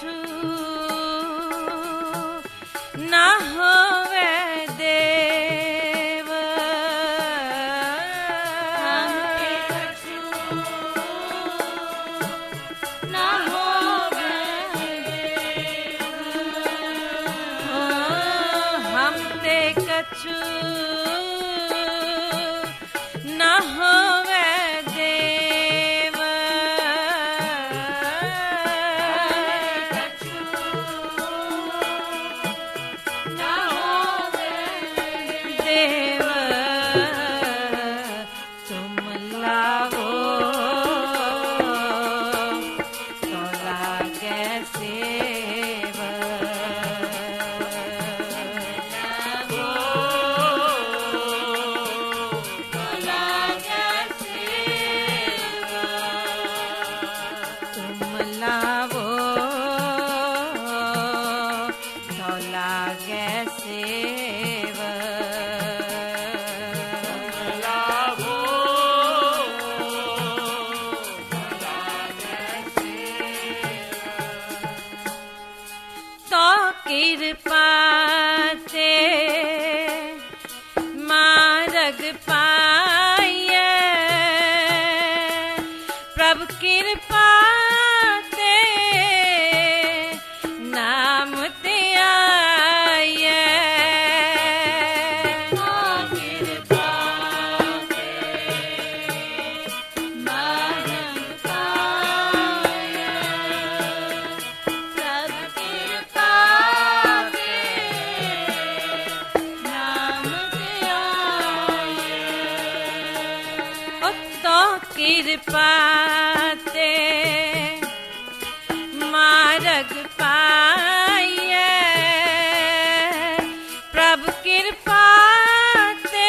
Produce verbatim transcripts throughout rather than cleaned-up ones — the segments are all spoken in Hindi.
कछु ना होवे देव हमते कछु ना होवे हमते कछु ना होवे देव ना होवे देव तुम लावो तो लागे सेव तुम लावो तो लागे सेव तो कृपा ते मार्ग पाइए प्रभु कृपा ते नाम ते आइए कृपा ते मार्ग पाइए सब कृपा ते नाम ते आइए ओ तो कृपा ते मार्ग पाइए प्रभु कृपा ते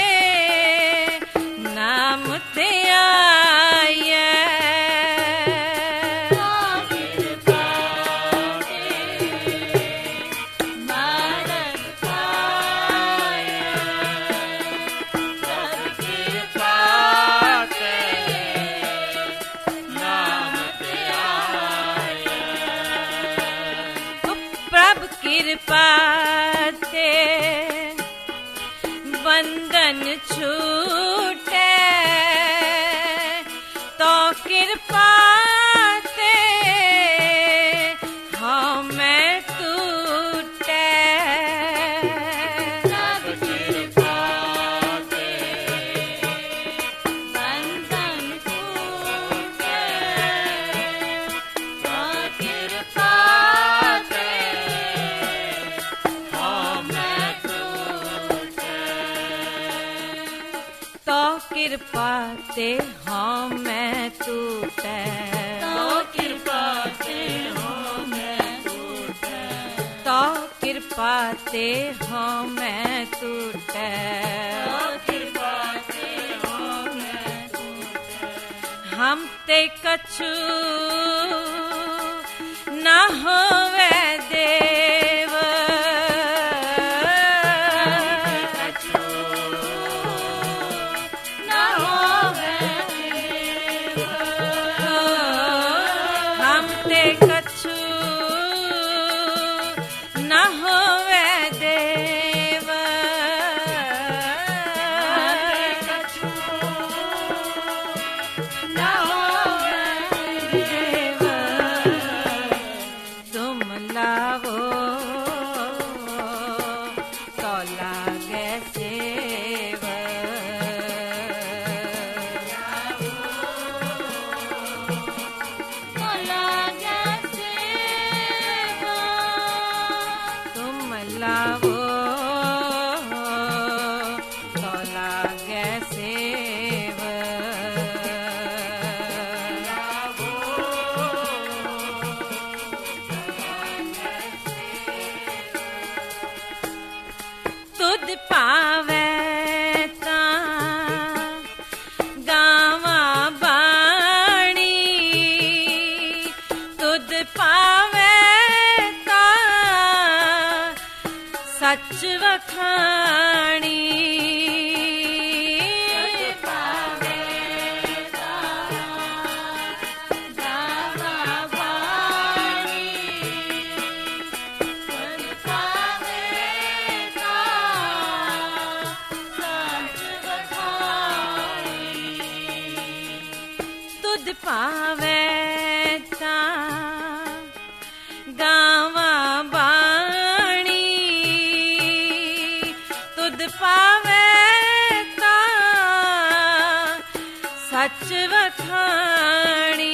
नाम ते आइए कृपा ते मार्ग पाइए सब कृपा ते नाम ते आइए प्रभु कृपा ते बंधन छूटे तो कृपा ते हमें टूटे सब कृपा ते बंधन छूटे तो कृपा ते हमें टूटे तो कृपा ते हमें टूटे तो कृपा ते हमें टूटे तो कृपा ते हमें टूटे तो कृपा ते हमें टूटे हम ते कछु ना होवे देव कछु ना होवे हम ते कछु ना होवे देव कछु ना होवे देव तुम लावो तो लागे सेव लागे सेवा तुम लावो तो लागे सेव तुद पावे ता गावा बाणी तुद पावे ता सच वखाणी पावे ता गावा वाणी सच वखाणी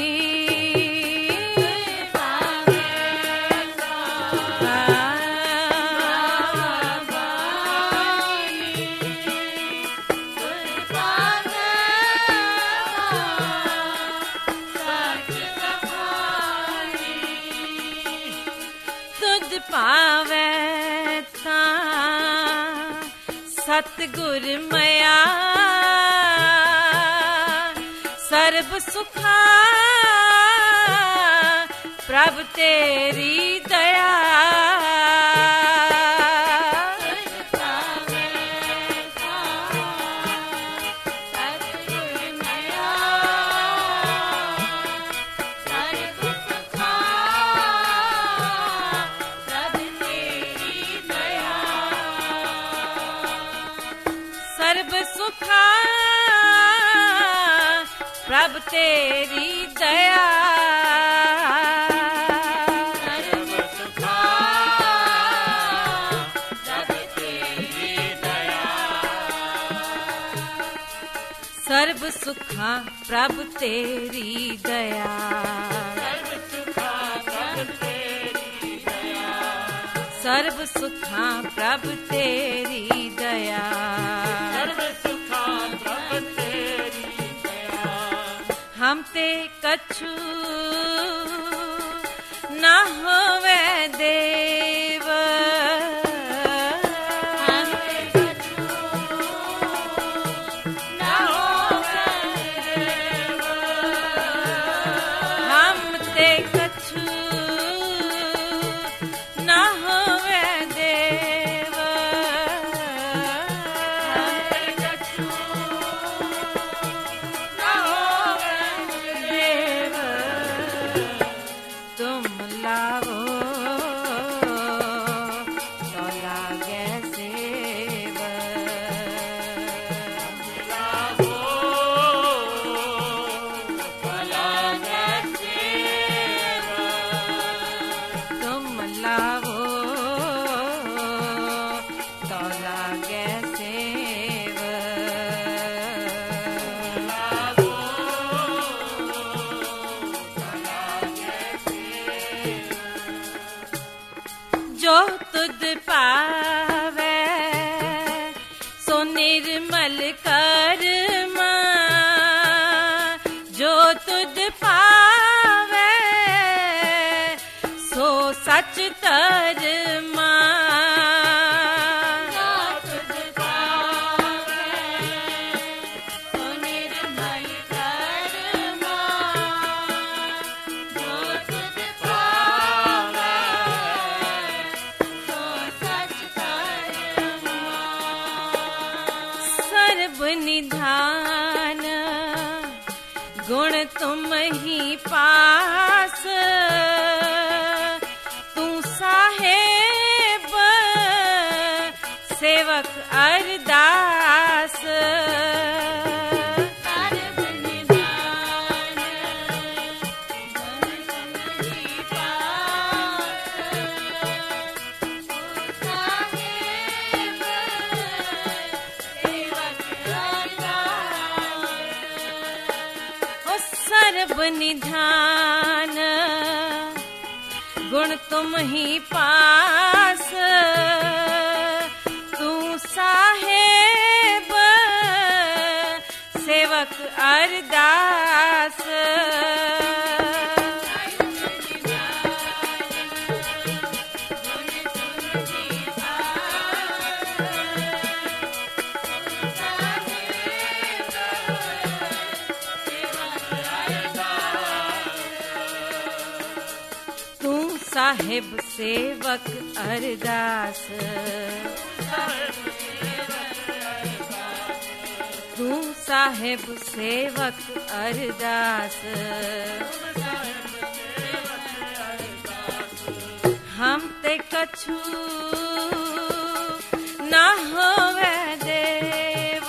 पावे तां सतगुर मया सर्ब सुखा प्रभ तेरी दया सर्ब सुखा प्रभ तेरी दया सर्व सुखा प्रभ तेरी दया सर्ब सुखा प्रभ तेरी दया सर्व सुखा प्रभ तेरी दया सर्ब सुखा प्रभ तेरी दया हम ते कछु न होवे देव जो तुद पावे सो निर्मल कर्मा जो तुद पावे सो सच धर्मा निधान गुण तुम ही पास तू साहेब सेवक अरदास सर्ब निधान गुण तुम ही पास तू साहेब सेवक अरदास साहेब सेवक अरदास तू साहेब सेवक अरदास हम ते कछु ना होवे देव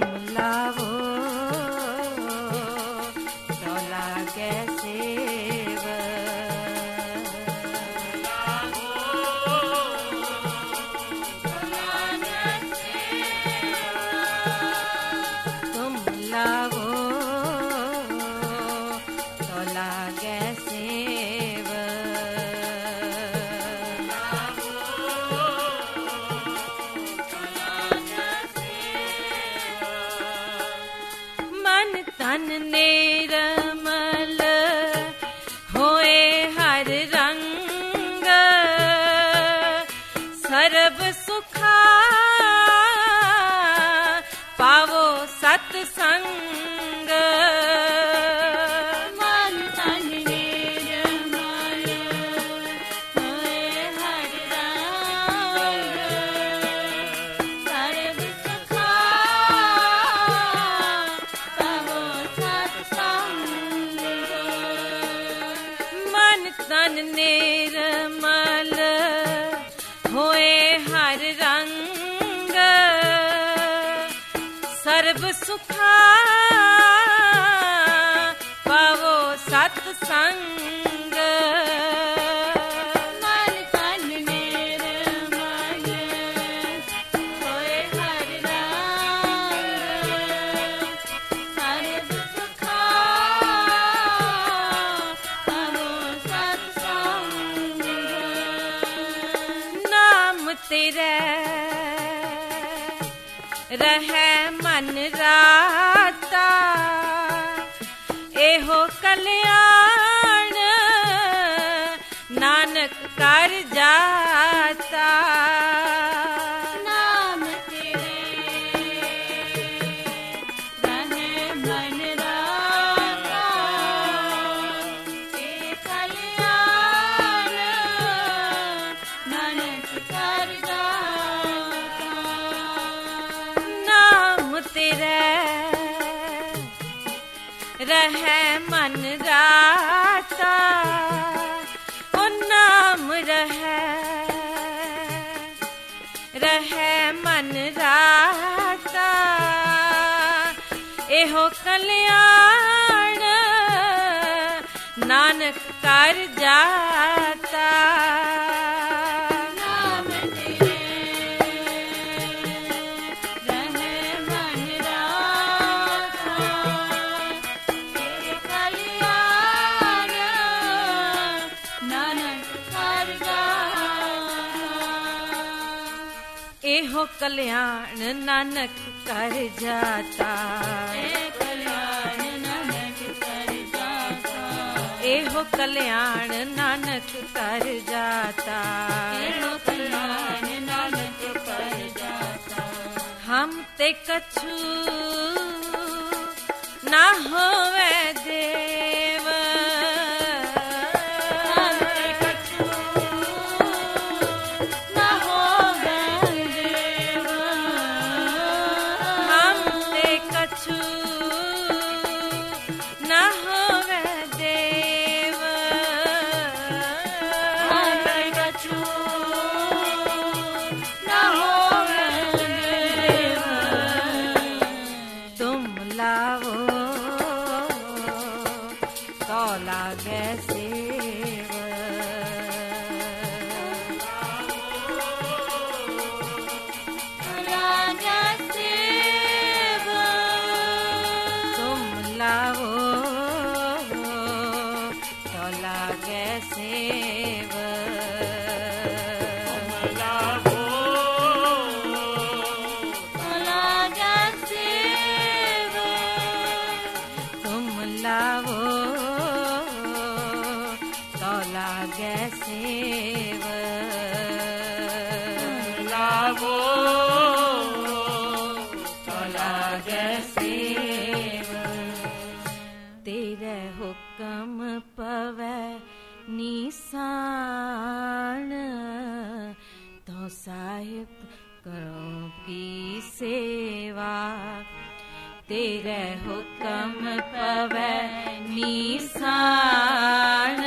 लावो तो लागे सेव तुम लावो तो लागे सेव मन तन निर्मल होए हर रंग सर्व सुखा पावो सत्संग मन तन निर्मल होए हर रंग सर्व सुखा पावो सत्संग मन तन निर्मल होए हर रंग सर्व सुखा पावो सत्संग मन तन निर्मल होए हर रंग सर्व सुखा पावो सत्संग नाम तेरे रहे मन राता एहो कल्याण नानक कर जाता नाम तेरे रहे मन राता ए कल्याण नानक कर जाता नाम तेरे रहे मन राता ओ नाम रहे रहे मन राता एहो कल्याण नानक कर जाता नाम तेरे रहे मन राता ए कल्याण नानक कर जाता एहो कल्याण नानक कर जाता ए कल्याण नानक कर जाता एहो कल्याण नानक कर जाता एहो कल्याण नानक कर जाता हम ते कछु ना होवे देव हम ते कछु ना होवे देव हम ते कछु ना होवे देव हम ते कछु ना होवे देव तुम लावो तो लागे सेव लागे सेव तुम लावो तो लागे सेव लागे सेव तुम लावो तो लागे सेव लावो तो लागे सेव तेरे हुक्म पवे निशान तो साहिब करो की सेवा तेरे हुक्म पवे निशान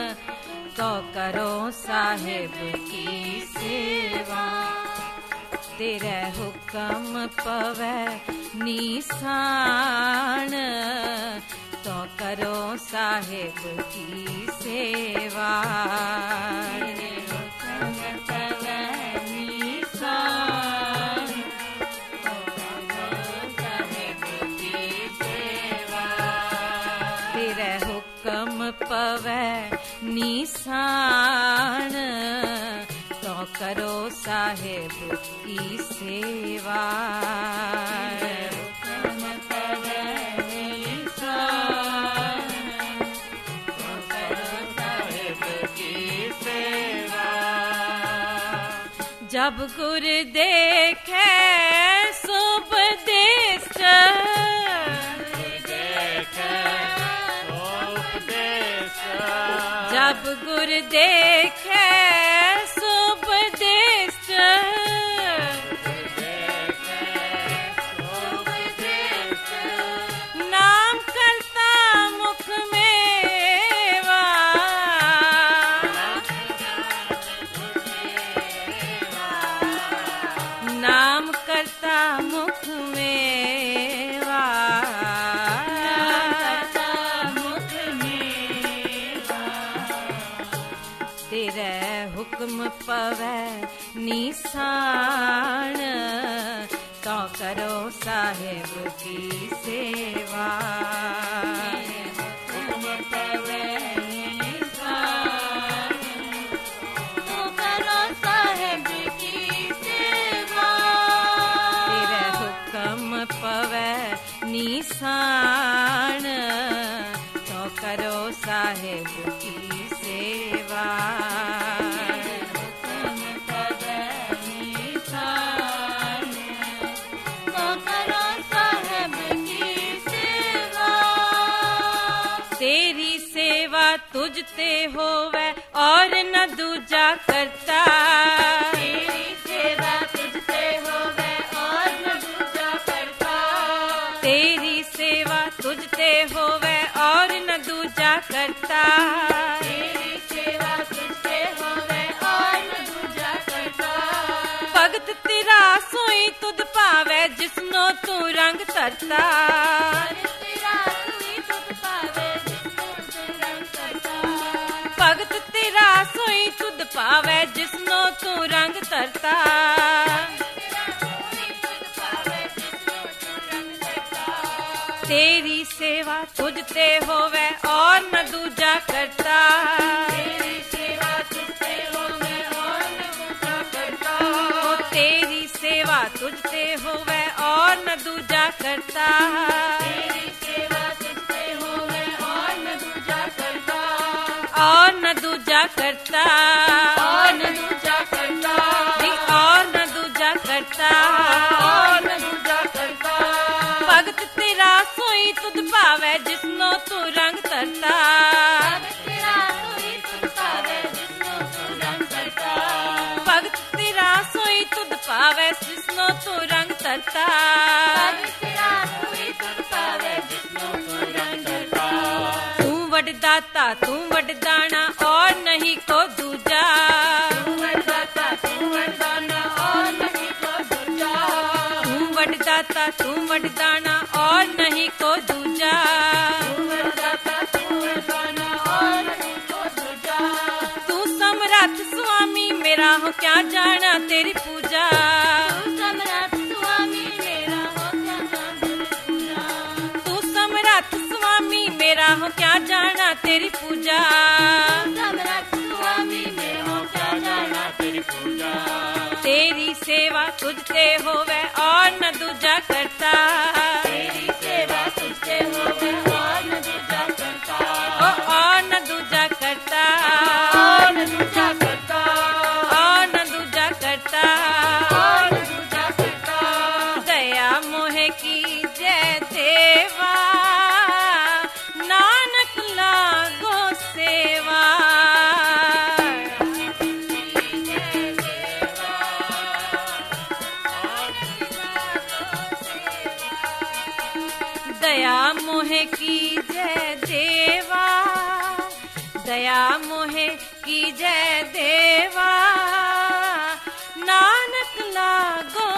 तो करो साहिब की सेवा तेरे हुक्म पवै निशान, तो करो साहिब की सेवा। तेरे हुक्म पवै निशान, तो करो साहिब की सेवा। तेरे हुक्म पवै निशान, तो करो साहिब की सेवा। हुक्म पवै निशान, तो करो साहिब की सेवा। जब गुर देखे सुपदेश, जब गुर देखे सुपदेश, नाम करता मुख मेवा। नाम करता मुख मेवा। तेरे हुक्म पवै निशान, तो करो साहिब की सेवा। हुक्म पवै निशान, तो करो साहिब की सेवा। तेरे हुक्म पवै निशान, तो करो साहिब की सेवा। हुक्म पवै निशान, तो करो साहिब की सेवा। तेरी सेवा तुझते होवे और न दूजा करता। तेरी सेवा तुझते होवे और न दूजा करता। तेरी सेवा तुझते होवे और न दूजा करता। तेरी सेवा तुझते होवे और न दूजा करता। भगत तेरा सोई तुद पावे जिसनो तू रंग तरता। भगत तेरा सोई तुद पावे जिसनो तू रंग तरता। तेरी सेवा तुझते होवे और न दूजा करता। तेरी सेवा तुझते होवे और न दूजा करता। ओ तेरी सेवा तुझते होवे और न दूजा करता। तेरी सेवा तुझते होवे और न दूजा करता। और न दूजा करता। और न दूजा करता। और न दूजा करता। और न दूजा करता। भगत तेरा सोई तुद पावे जिसनो तू रंग तरता। भगत तेरा सोई तुद पावे जिसनो तू रंग तरता। तू वड दाता तू वड दाना और नहीं को दूजा। तू वड दाता तू वड दाना और नहीं को दूजा। तू वड दाता तू वड दाना और नहीं को दूजा। तू सम्राट स्वामी मेरा हो क्या जाना तेरी पूजा। तू सम्राट स्वामी मेरा हो क्या जाना। तू सम्राट स्वामी मेरा हो क्या जाना तेरी पूजा। सम्राट स्वामी मेरा हो क्या जाना तेरी पूजा। तेरी सेवा तुझते होवे और न दूजा करता। तेरी सेवा तुझते होवे और न दूजा करता। ओ और न दूजा करता। और न दूजा करता। और न दूजा करता। और न दूजा करता। दया मोहे की जय देवा, नानक लागो सेवा। दया मोहे की जय देवा, दया मोहे की जय देवा, नानक लागो